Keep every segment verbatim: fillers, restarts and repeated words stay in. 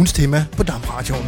ugens tema på DAB-radioen.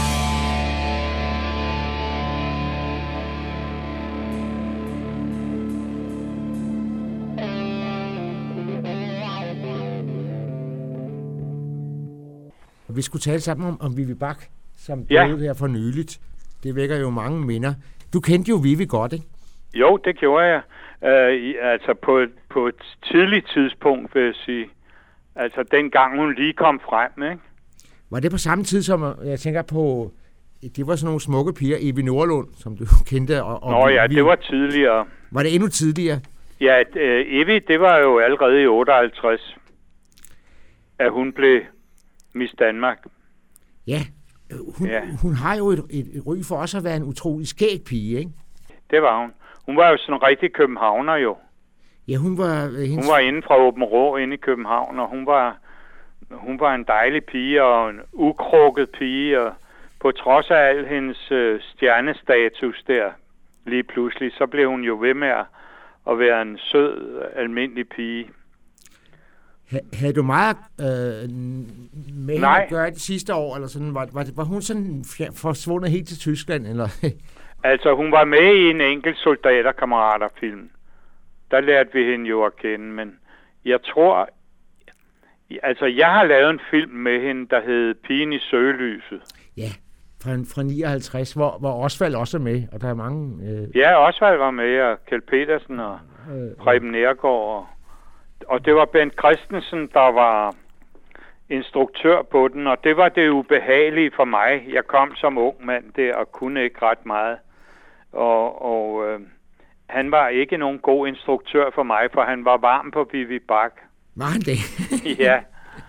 Vi skulle tale sammen om, om Vivi Bach, som ja. døde her for nyligt. Det vækker jo mange minder. Du kendte jo Vivi godt, ikke? Jo, det gjorde jeg. Uh, altså på et, på et tidligt tidspunkt, vil jeg sige. Altså dengang hun lige kom frem, ikke? Var det på samme tid, som jeg tænker på, det var sådan nogle smukke piger, Evie Nordlund, som du kendte? Og, og Nå ja, vi, det var tidligere. Var det endnu tidligere? Ja, uh, Evie, det var jo allerede i otteoghalvtreds, at hun blev Miss Danmark. Ja, hun, ja. hun har jo et, et, et ry for også at være en utrolig skæg pige, ikke? Det var hun. Hun var jo sådan en rigtig københavner jo. Ja, hun var... Uh, hendes... Hun var inde fra Åben Rå inde i København, og hun var, hun var en dejlig pige og en ukrukket pige, og på trods af al hendes uh, stjernestatus der, lige pludselig, så blev hun jo ved med at være en sød, almindelig pige. Havde du meget øh, med hende at gøre det sidste år, eller sådan? Var, var, var hun sådan forsvundet helt til Tyskland, eller? Altså, hun var med i en enkelt soldaterkammerater-film. Der lærte vi hende jo at kende, men jeg tror... Altså, jeg har lavet en film med hende, der hed Pigen i Søgelyset. Ja, fra, fra nioghalvtreds, hvor, hvor Osvald også er med, og der er mange... Øh... Ja, Osvald var med, og Kjeld Petersen og øh, Preben Neergaard og... Og det var Bent Christensen, der var instruktør på den, og det var det ubehagelige for mig. Jeg kom som ung mand der og kunne ikke ret meget. Og, og øh, han var ikke nogen god instruktør for mig, for han var varm på Vivi Bach. Var han det? Ja.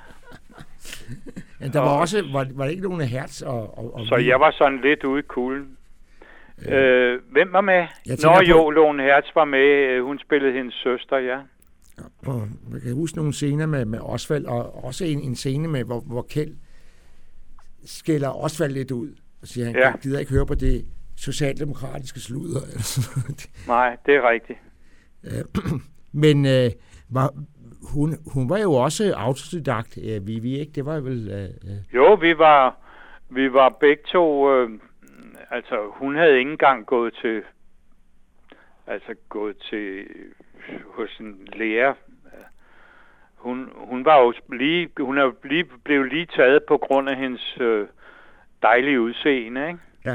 Men der var og, også, var, var det ikke nogen af Hertz? Og, og, og så vi... jeg var sådan lidt ude i kulden. Øh, øh, hvem var med? Nå på... jo, Lone Hertz var med. Hun spillede hendes søster, ja. Og jeg kan huske nogle scener med, med Osvald, og også en, en scene med, hvor, hvor Kjeld skælder Osvald lidt ud, og siger, han ja. gider ikke høre på det socialdemokratiske sludder. Nej, det er rigtigt. Men øh, var, hun, hun var jo også autodidakt, øh, Vivi, ikke? Det var vel... Øh, jo, vi var, vi var begge to... Øh, altså, hun havde ikke engang gået til... Altså, gået til... hos en lærer. Hun, hun var jo lige, hun er lige, blev lige taget på grund af hendes øh, dejlige udseende, ikke? Ja.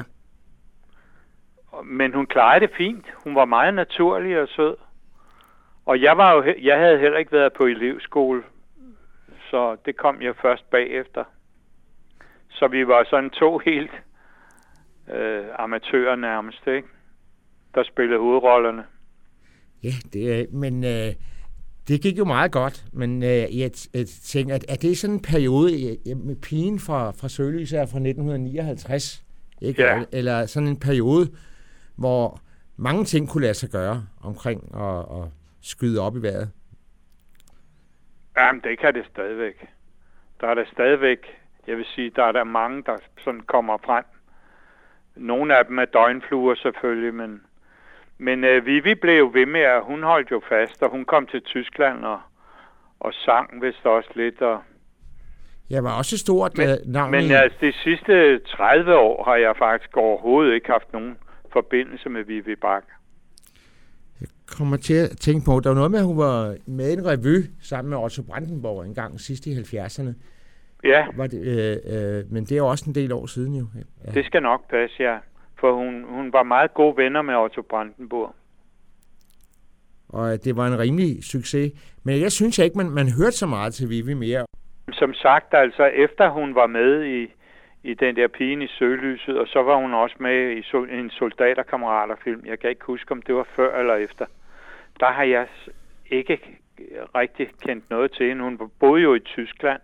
Men hun klarede det fint. Hun var meget naturlig og sød. Og jeg var jo, jeg havde heller ikke været på elevskole, så det kom jeg først bagefter. Så vi var sådan to helt øh, amatører nærmest, ikke? Der spillede hovedrollerne. Ja, det er, men øh, det gik jo meget godt, men øh, jeg, jeg tænker, at er det sådan en periode med pigen fra, fra Søgelyset fra nitten nioghalvtreds, ikke? Ja. Eller sådan en periode, hvor mange ting kunne lade sig gøre omkring at, at skyde op i vejret? Jamen, det kan det stadigvæk. Der er der stadigvæk, jeg vil sige, der er der mange, der sådan kommer frem. Nogle af dem er døgnfluer selvfølgelig, men Men øh, Vivi blev jo ved med, at hun holdt jo fast, og hun kom til Tyskland og, og sang vist også lidt. Og... Jeg var også stort men, uh, navn. Men altså, de sidste tredive år har jeg faktisk overhovedet ikke haft nogen forbindelse med Vivi Bach. Jeg kommer til at tænke på, der var noget med, at hun var med i en revy sammen med Otto Brandenborg en gang sidst i halvfjerdserne. Ja. Var det, øh, øh, men det er jo også en del år siden jo. Ja. Det skal nok passe, ja. For hun, hun var meget gode venner med Otto Brandenburg. Og det var en rimelig succes. Men jeg synes ikke, man, man hørte så meget til Vivi mere. Som sagt, altså efter hun var med i, i den der Pigen i Søgelyset, og så var hun også med i sol, en soldaterkammeraterfilm. Jeg kan ikke huske, om det var før eller efter. Der har jeg ikke rigtig kendt noget til hende. Hun boede jo i Tyskland.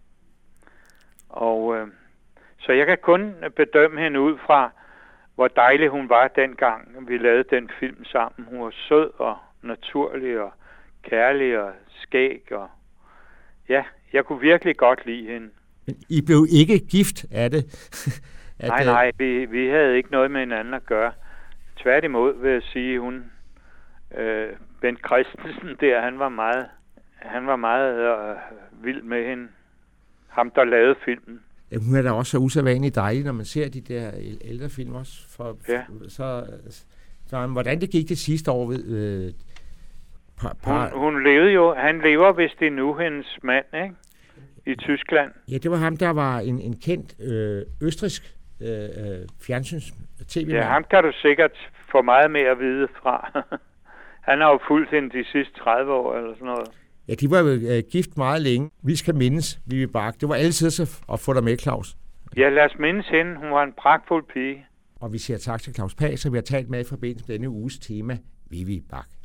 Og øh, så jeg kan kun bedømme hende ud fra, hvor dejlig hun var dengang, vi lavede den film sammen. Hun var sød og naturlig og kærlig og skæg. Og ja, jeg kunne virkelig godt lide hende. Men I blev ikke gift af det? at nej, nej, vi, vi havde ikke noget med hinanden at gøre. Tværtimod vil jeg sige, hun... Øh, Bent Christensen der, han var meget, han var meget øh, vild med hende. Ham, der lavede filmen. Hun er da også så usædvanligt dejlig, når man ser de der ældre film også. For, ja. så, så, hvordan det gik det sidste år ved... Øh, par, par... Hun, hun levede jo... Han lever vist endnu, hendes mand, ikke? I Tyskland. Ja, det var ham, der var en, en kendt øh, østrigsk øh, fjernsyns-tv-mand. Ja, ham kan du sikkert få meget mere at vide fra. Han har jo fulgt hende de sidste tredive år, eller sådan noget. Ja, de var jo øh, gift meget længe. Vi skal mindes, Vivi Bach. Det var altid så at få dig med, Claus. Ja, lad os mindes hende. Hun var en pragtfuld pige. Og vi siger tak til Claus Pag, som vi har talt med i forbindelse med denne uges tema, Vivi Bach.